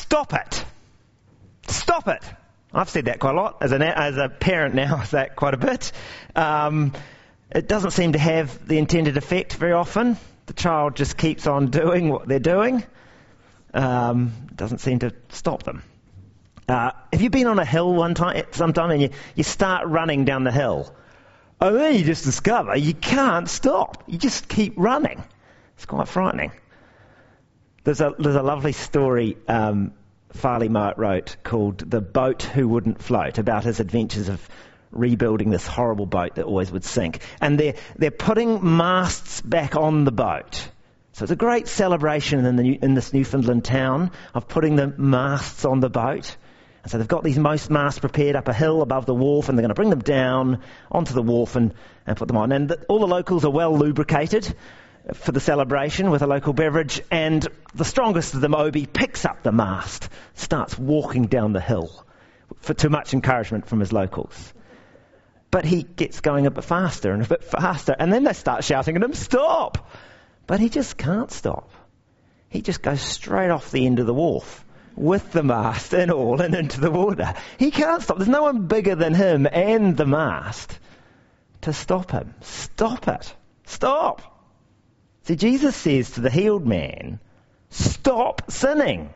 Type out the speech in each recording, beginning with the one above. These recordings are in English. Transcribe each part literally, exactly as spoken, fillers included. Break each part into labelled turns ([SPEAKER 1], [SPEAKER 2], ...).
[SPEAKER 1] stop it. Stop it. I've said that quite a lot. As, an, as a parent now, I say that quite a bit. Um, it doesn't seem to have the intended effect very often. The child just keeps on doing what they're doing. Um, doesn't seem to stop them. Uh, have you been on a hill one time, sometime, and you, you start running down the hill? And then you just discover you can't stop. You just keep running. It's quite frightening. There's a there's a lovely story um, Farley Mowat wrote called "The Boat Who Wouldn't Float," about his adventures of rebuilding this horrible boat that always would sink. And they're they're putting masts back on the boat. So it's a great celebration in the new, in this Newfoundland town of putting the masts on the boat. And so they've got these most masts prepared up a hill above the wharf, and they're going to bring them down onto the wharf and, and put them on. And the, all the locals are well lubricated for the celebration with a local beverage, and the strongest of them, Obi, picks up the mast, starts walking down the hill for too much encouragement from his locals. But he gets going a bit faster and a bit faster, and then they start shouting at him, "Stop!" But he just can't stop. He just goes straight off the end of the wharf with the mast and all and into the water. He can't stop. There's no one bigger than him and the mast to stop him. Stop it. Stop. See, Jesus says to the healed man, stop sinning.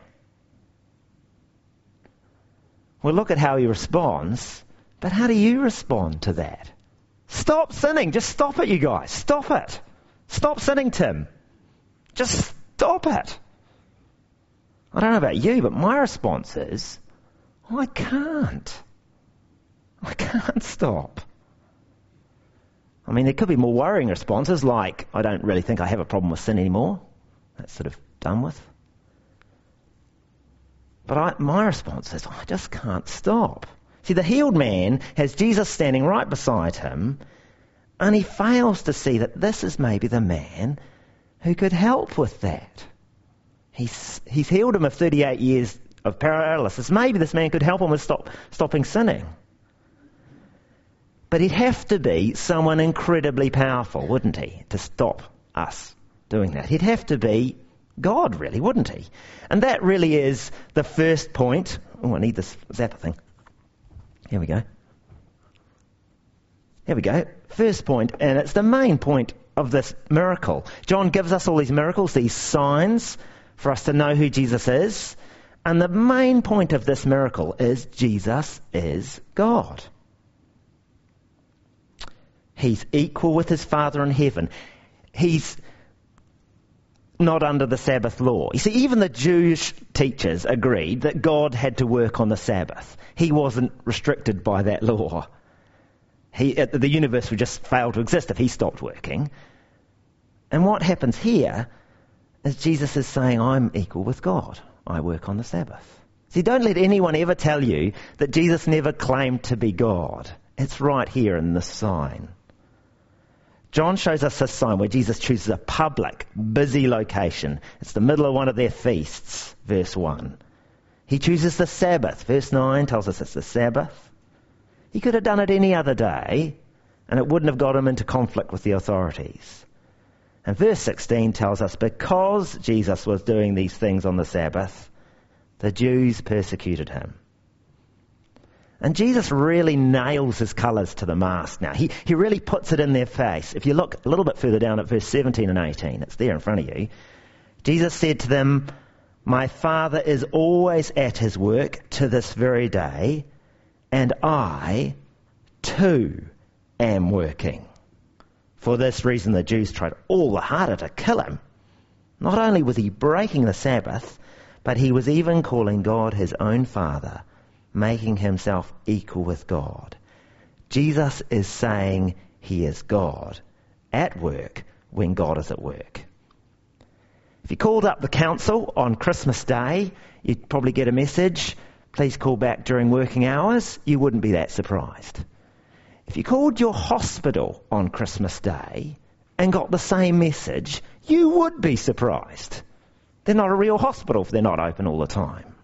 [SPEAKER 1] Well, look at how he responds. But how do you respond to that? Stop sinning. Just stop it, you guys. Stop it. Stop sinning, Tim. Just stop it. I don't know about you, but my response is, I can't. I can't stop. I mean, there could be more worrying responses, like, I don't really think I have a problem with sin anymore. That's sort of done with. But I, my response is, I just can't stop. See, the healed man has Jesus standing right beside him, and he fails to see that this is maybe the man who could help with that. He's, he's healed him of thirty-eight years of paralysis. Maybe this man could help him with stop, stopping sinning. But he'd have to be someone incredibly powerful, wouldn't he, to stop us doing that? He'd have to be God, really, wouldn't he? And that really is the first point. Oh, I need this zapper thing. Here we go. Here we go. First point, and it's the main point of this miracle. John gives us all these miracles, these signs, for us to know who Jesus is. And the main point of this miracle is Jesus is God. He's equal with his Father in heaven. He's not under the Sabbath law. You see, even the Jewish teachers agreed that God had to work on the Sabbath. He wasn't restricted by that law. He, the universe would just fail to exist if he stopped working. And what happens here is Jesus is saying, I'm equal with God. I work on the Sabbath. See, don't let anyone ever tell you that Jesus never claimed to be God. It's right here in this sign. John shows us this sign where Jesus chooses a public, busy location. It's the middle of one of their feasts, verse one. He chooses the Sabbath. Verse nine tells us it's the Sabbath. He could have done it any other day, and it wouldn't have got him into conflict with the authorities. And verse sixteen tells us because Jesus was doing these things on the Sabbath, the Jews persecuted him. And Jesus really nails his colours to the mast now. He, he really puts it in their face. If you look a little bit further down at verse seventeen and eighteen, it's there in front of you. Jesus said to them, my Father is always at his work to this very day, and I, too, am working. For this reason, the Jews tried all the harder to kill him. Not only was he breaking the Sabbath, but he was even calling God his own Father, making himself equal with God. Jesus is saying he is God at work when God is at work. If you called up the council on Christmas Day, you'd probably get a message, please call back during working hours. You wouldn't be that surprised. If you called your hospital on Christmas Day and got the same message, you would be surprised. They're not a real hospital if they're not open all the time.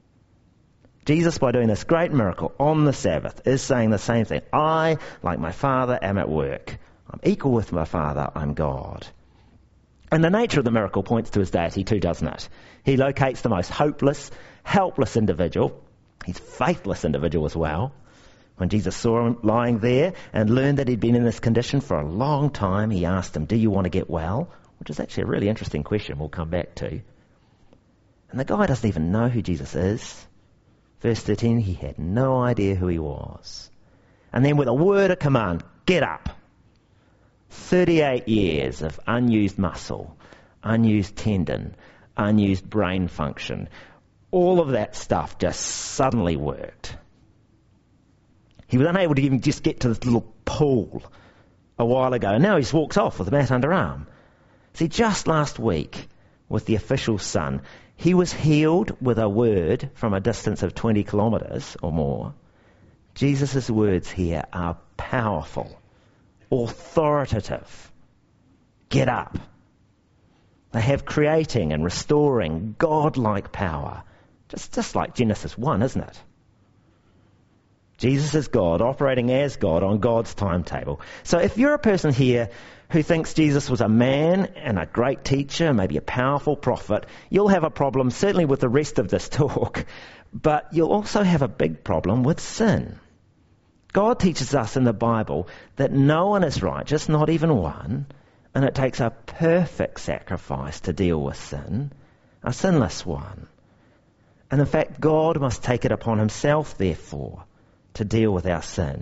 [SPEAKER 1] Jesus, by doing this great miracle on the Sabbath, is saying the same thing. I, like my Father, am at work. I'm equal with my Father. I'm God. And the nature of the miracle points to his deity too, doesn't it? He locates the most hopeless, helpless individual. He's a faithless individual as well. When Jesus saw him lying there and learned that he'd been in this condition for a long time, he asked him, "Do you want to get well?" Which is actually a really interesting question we'll come back to. And the guy doesn't even know who Jesus is. Verse thirteen, he had no idea who he was. And then with a word of command, get up. thirty-eight years of unused muscle, unused tendon, unused brain function. All of that stuff just suddenly worked. He was unable to even just get to this little pool a while ago. And now he just walks off with a mat underarm. See, just last week with the official son, he was healed with a word from a distance of twenty kilometres or more. Jesus' words here are powerful, authoritative. Get up. They have creating and restoring God-like power. Just, just like Genesis one, isn't it? Jesus is God, operating as God on God's timetable. So if you're a person here who thinks Jesus was a man and a great teacher, maybe a powerful prophet, you'll have a problem certainly with the rest of this talk, but you'll also have a big problem with sin. God teaches us in the Bible that no one is righteous, not even one, and it takes a perfect sacrifice to deal with sin, a sinless one. And in fact, God must take it upon himself, therefore, to deal with our sin.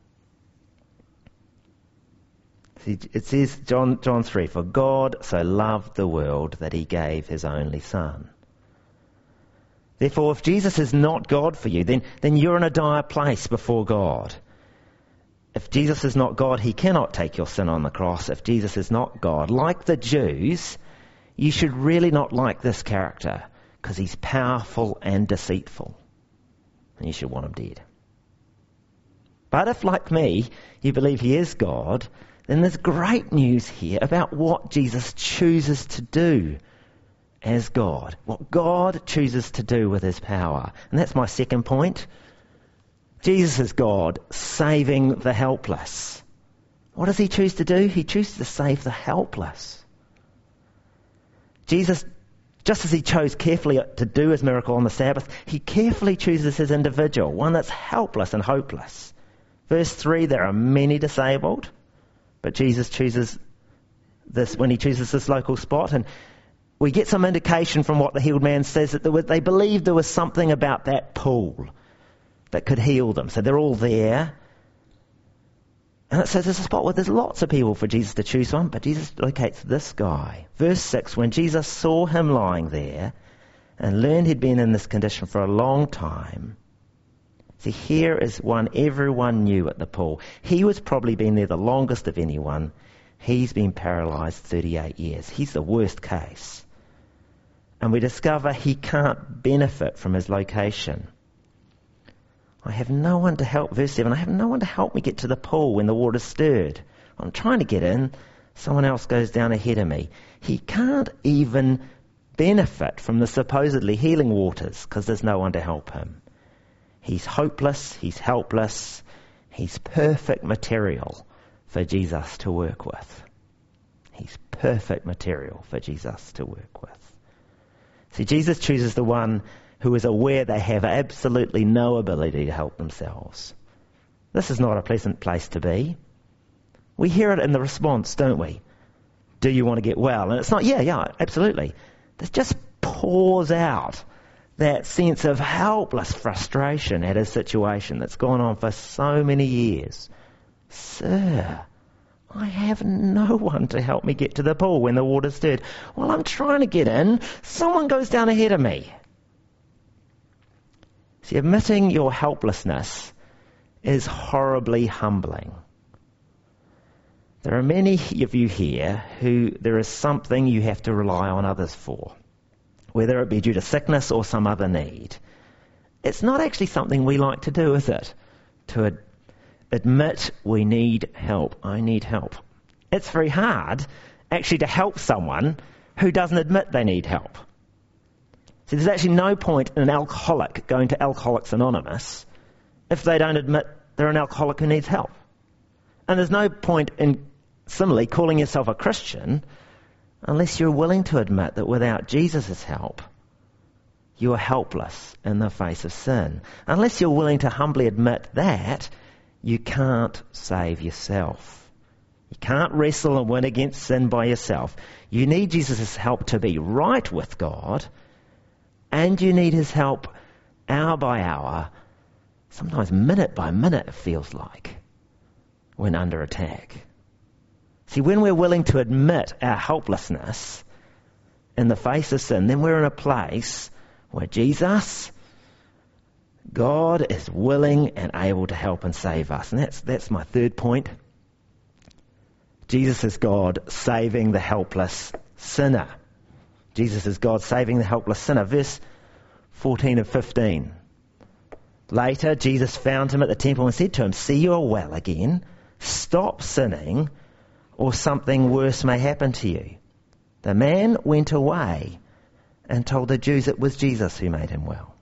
[SPEAKER 1] See, it says, John, John three, "For God so loved the world that he gave his only Son." Therefore, if Jesus is not God for you, then, then you're in a dire place before God. If Jesus is not God, he cannot take your sin on the cross. If Jesus is not God, like the Jews, you should really not like this character because he's powerful and deceitful. And you should want him dead. But if, like me, you believe he is God, then there's great news here about what Jesus chooses to do as God. What God chooses to do with his power. And that's my second point. Jesus is God, saving the helpless. What does he choose to do? He chooses to save the helpless. Jesus, just as he chose carefully to do his miracle on the Sabbath, he carefully chooses his individual, one that's helpless and hopeless. Verse three, there are many disabled, but Jesus chooses this when he chooses this local spot. And we get some indication from what the healed man says that there was, they believed there was something about that pool that could heal them. So they're all there. And it says there's a spot where there's lots of people for Jesus to choose from, but Jesus locates this guy. Verse six, when Jesus saw him lying there and learned he'd been in this condition for a long time. See, here is one everyone knew at the pool. He was probably been there the longest of anyone. He's been paralyzed thirty-eight years. He's the worst case. And we discover he can't benefit from his location. I have no one to help, verse seven, I have no one to help me get to the pool when the water's stirred. I'm trying to get in. Someone else goes down ahead of me. He can't even benefit from the supposedly healing waters because there's no one to help him. He's hopeless, he's helpless, he's perfect material for Jesus to work with. He's perfect material for Jesus to work with. See, Jesus chooses the one who is aware they have absolutely no ability to help themselves. This is not a pleasant place to be. We hear it in the response, don't we? Do you want to get well? And it's not, yeah, yeah, absolutely. It just pours out that sense of helpless frustration at his situation that's gone on for so many years. Sir, I have no one to help me get to the pool when the water's stirred. Well, I'm trying to get in. Someone goes down ahead of me. See, admitting your helplessness is horribly humbling. There are many of you here who there is something you have to rely on others for, whether it be due to sickness or some other need. It's not actually something we like to do, is it? To ad- admit we need help. I need help. It's very hard actually to help someone who doesn't admit they need help. See, there's actually no point in an alcoholic going to Alcoholics Anonymous if they don't admit they're an alcoholic who needs help. And there's no point in, similarly, calling yourself a Christian unless you're willing to admit that without Jesus' help, you are helpless in the face of sin. Unless you're willing to humbly admit that, you can't save yourself. You can't wrestle and win against sin by yourself. You need Jesus' help to be right with God, and you need his help hour by hour, sometimes minute by minute it feels like, when under attack. See, when we're willing to admit our helplessness in the face of sin, then we're in a place where Jesus, God, is willing and able to help and save us. And that's that's my third point. Jesus is God saving the helpless sinner. Jesus is God saving the helpless sinner. Verse fourteen and fifteen. Later, Jesus found him at the temple and said to him, "See, you are well again. Stop sinning, or something worse may happen to you." The man went away and told the Jews it was Jesus who made him well.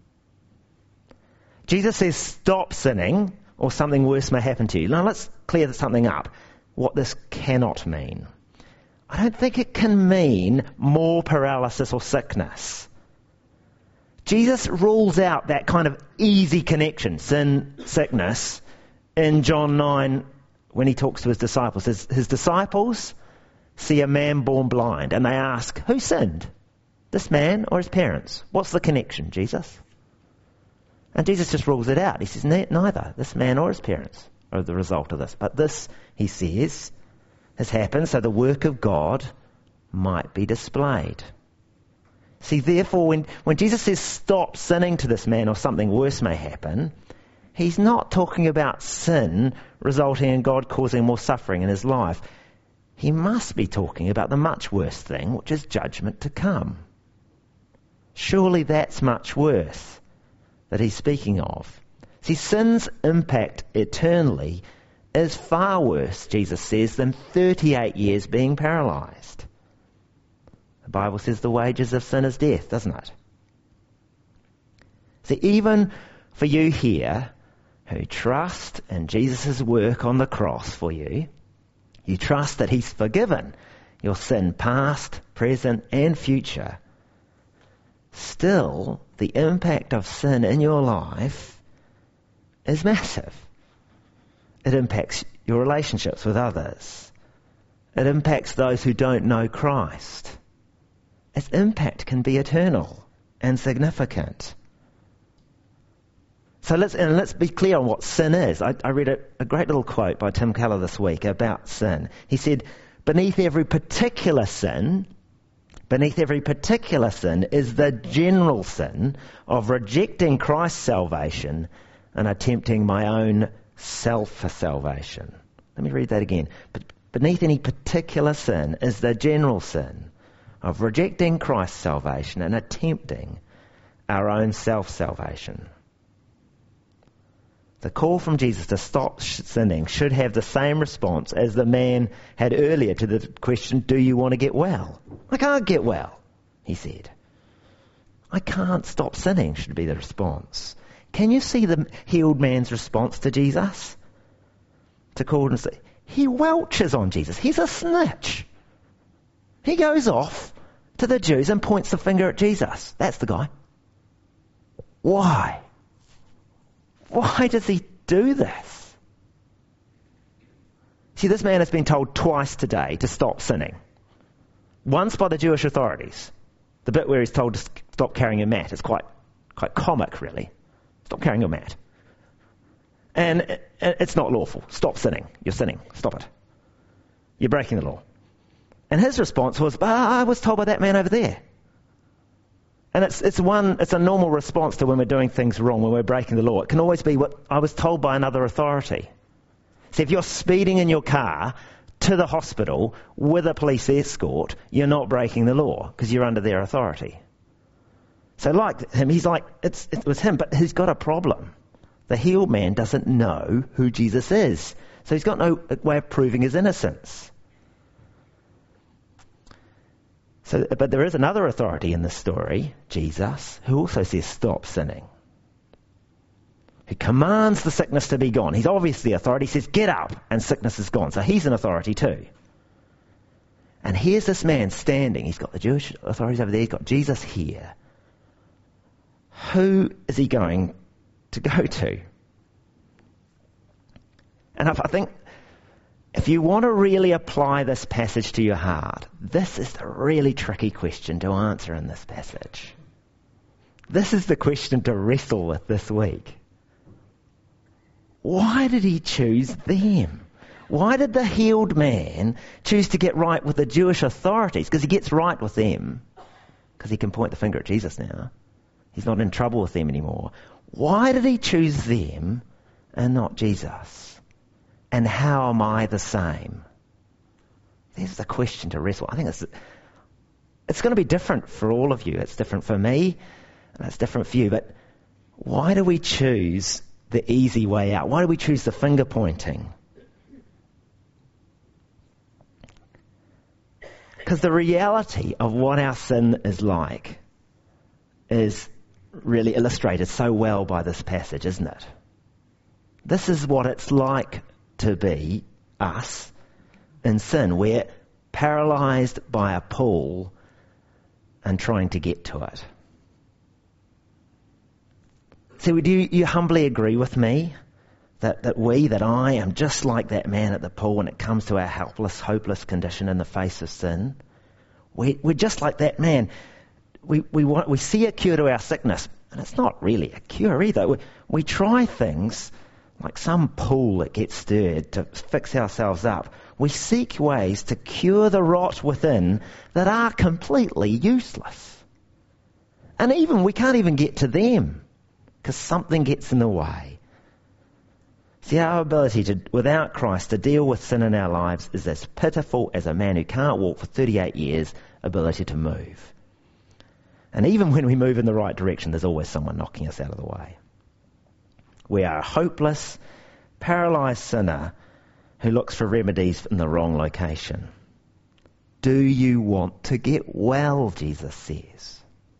[SPEAKER 1] Jesus says, stop sinning, or something worse may happen to you. Now let's clear something up. What this cannot mean. I don't think it can mean more paralysis or sickness. Jesus rules out that kind of easy connection, sin, sickness, in John nine when he talks to his disciples. His, his disciples see a man born blind and they ask, who sinned? This man or his parents? What's the connection, Jesus? And Jesus just rules it out. He says, neither this man or his parents are the result of this. But this, he says, has happened so the work of God might be displayed. See, therefore, when, when Jesus says stop sinning to this man or something worse may happen, he's not talking about sin resulting in God causing more suffering in his life. He must be talking about the much worse thing, which is judgment to come. Surely that's much worse that he's speaking of. See, sin's impact eternally is far worse, Jesus says, than thirty-eight years being paralyzed. The Bible says the wages of sin is death, doesn't it? See, even for you here who trust in Jesus' work on the cross for you, you trust that he's forgiven your sin past, present and future, still the impact of sin in your life is massive. It impacts your relationships with others. It impacts those who don't know Christ. Its impact can be eternal and significant. So let's and let's be clear on what sin is. I, I read a, a great little quote by Tim Keller this week about sin. He said, beneath every particular sin, beneath every particular sin is the general sin of rejecting Christ's salvation and attempting my own self-salvation. Let me read that again. But beneath any particular sin is the general sin of rejecting Christ's salvation and attempting our own self-salvation. The call from Jesus to stop sinning should have the same response as the man had earlier to the question, do you want to get well? I can't get well, he said. I can't stop sinning should be the response. Can you see the healed man's response to Jesus? To call and say, he welches on Jesus. He's a snitch. He goes off to the Jews and points the finger at Jesus. That's the guy. Why? Why does he do this? See, this man has been told twice today to stop sinning. Once by the Jewish authorities. The bit where he's told to stop carrying a mat is quite, quite comic, really. Stop carrying your mat. And it's not lawful. Stop sinning. You're sinning. Stop it. You're breaking the law. And his response was, but I was told by that man over there. And it's it's one it's a normal response to when we're doing things wrong, when we're breaking the law. It can always be what I was told by another authority. See, if you're speeding in your car to the hospital with a police escort, you're not breaking the law because you're under their authority. So like him, he's like, it's, it was him, but he's got a problem. The healed man doesn't know who Jesus is. So he's got no way of proving his innocence. So, but there is another authority in this story, Jesus, who also says stop sinning. Who commands the sickness to be gone. He's obviously the authority. He says get up and sickness is gone. So he's an authority too. And here's this man standing. He's got the Jewish authorities over there. He's got Jesus here. Who is he going to go to? And I think if you want to really apply this passage to your heart, this is the really tricky question to answer in this passage. This is the question to wrestle with this week. Why did he choose them? Why did the healed man choose to get right with the Jewish authorities? Because he gets right with them. Because he can point the finger at Jesus now. He's not in trouble with them anymore. Why did he choose them and not Jesus? And how am I the same? There's the question to wrestle. I think it's, it's going to be different for all of you. It's different for me, and it's different for you. But why do we choose the easy way out? Why do we choose the finger pointing? Because the reality of what our sin is like is really illustrated so well by this passage, isn't it? This is what it's like to be us in sin. We're paralyzed by a pull and trying to get to it. So do you, you humbly agree with me that, that we, that I am just like that man at the pool when it comes to our helpless, hopeless condition in the face of sin? We, we're just like that man. We, we, want, we see a cure to our sickness, and it's not really a cure either. We, we try things like some pool that gets stirred to fix ourselves up. We seek ways to cure the rot within that are completely useless. And even we can't even get to them because something gets in the way. See, our ability to, without Christ, to deal with sin in our lives is as pitiful as a man who can't walk for thirty-eight years' ability to move. And even when we move in the right direction, there's always someone knocking us out of the way. We are a hopeless, paralyzed sinner who looks for remedies in the wrong location. Do you want to get well, Jesus says.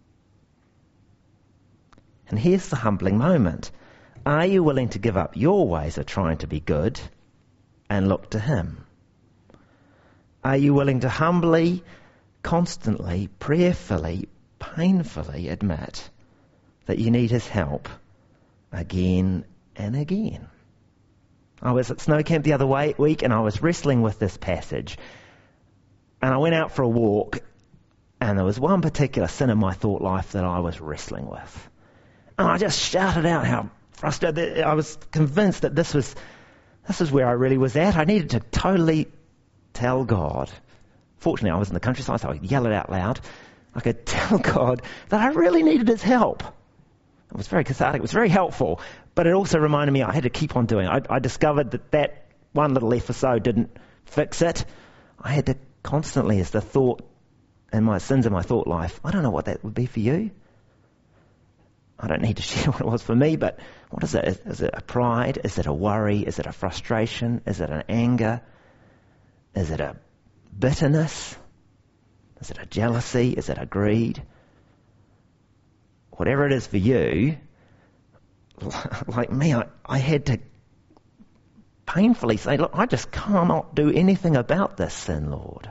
[SPEAKER 1] And here's the humbling moment. Are you willing to give up your ways of trying to be good and look to him? Are you willing to humbly, constantly, prayerfully, painfully admit that you need his help again and again? I was at Snow Camp the other way, week and I was wrestling with this passage. And I went out for a walk and there was one particular sin in my thought life that I was wrestling with. And I just shouted out how frustrated. I was convinced that this was this is where I really was at. I needed to totally tell God. Fortunately, I was in the countryside, so I could yell it out loud. I could tell God that I really needed his help. It was very cathartic. It was very helpful. But it also reminded me I had to keep on doing it. I, I discovered that that one little episode didn't fix it. I had to constantly, as the thought and my sins in my thought life, I don't know what that would be for you. I don't need to share what it was for me, but what is it? Is, is it a pride? Is it a worry? Is it a frustration? Is it an anger? Is it a bitterness? Is it a jealousy? Is it a greed? Whatever it is for you, like me, I, I had to painfully say, look, I just cannot do anything about this sin, Lord.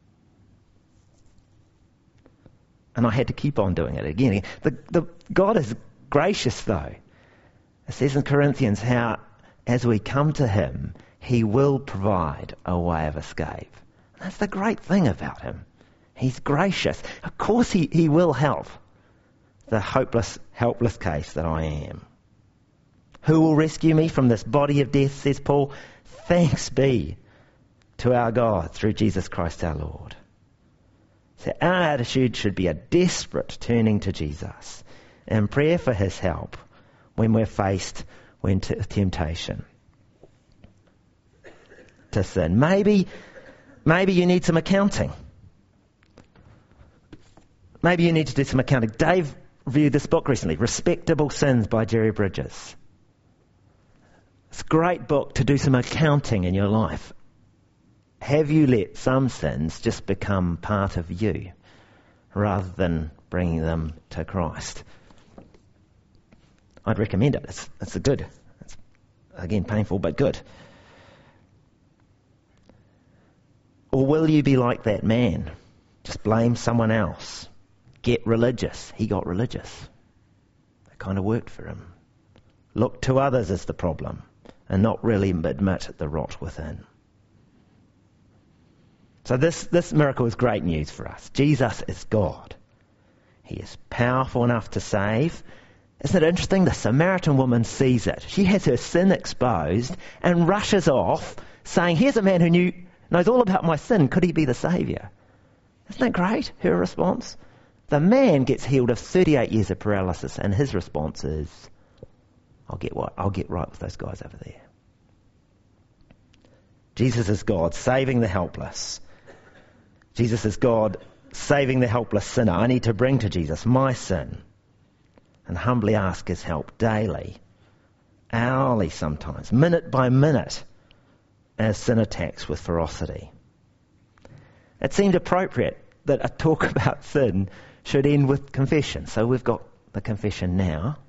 [SPEAKER 1] And I had to keep on doing it again. The, the, God is gracious, though. It says in Corinthians how, as we come to him, he will provide a way of escape. That's the great thing about him. He's gracious. Of course he, he will help the hopeless, helpless case that I am. Who will rescue me from this body of death, says Paul? Thanks be to our God through Jesus Christ our Lord. So our attitude should be a desperate turning to Jesus and prayer for his help when we're faced with t- temptation to sin. Maybe, maybe you need some accounting. Maybe you need to do some accounting. Dave reviewed this book recently, Respectable Sins by Jerry Bridges. It's a great book to do some accounting in your life. Have you let some sins just become part of you rather than bringing them to Christ? I'd recommend it. It's, it's a good. It's, again, painful, but good. Or will you be like that man? Just blame someone else. Get religious. He got religious. It kind of worked for him. Look to others as the problem and not really admit the rot within. So this, this miracle is great news for us. Jesus is God. He is powerful enough to save. Isn't it interesting? The Samaritan woman sees it. She has her sin exposed and rushes off saying, here's a man who knew, knows all about my sin. Could he be the Saviour? Isn't that great, her response? The man gets healed of thirty-eight years of paralysis, and his response is, I'll get what? I'll get right with those guys over there. Jesus is God, saving the helpless. Jesus is God, saving the helpless sinner. I need to bring to Jesus my sin and humbly ask his help daily, hourly sometimes, minute by minute, as sin attacks with ferocity. It seemed appropriate that a talk about sin should end with confession. So we've got the confession now.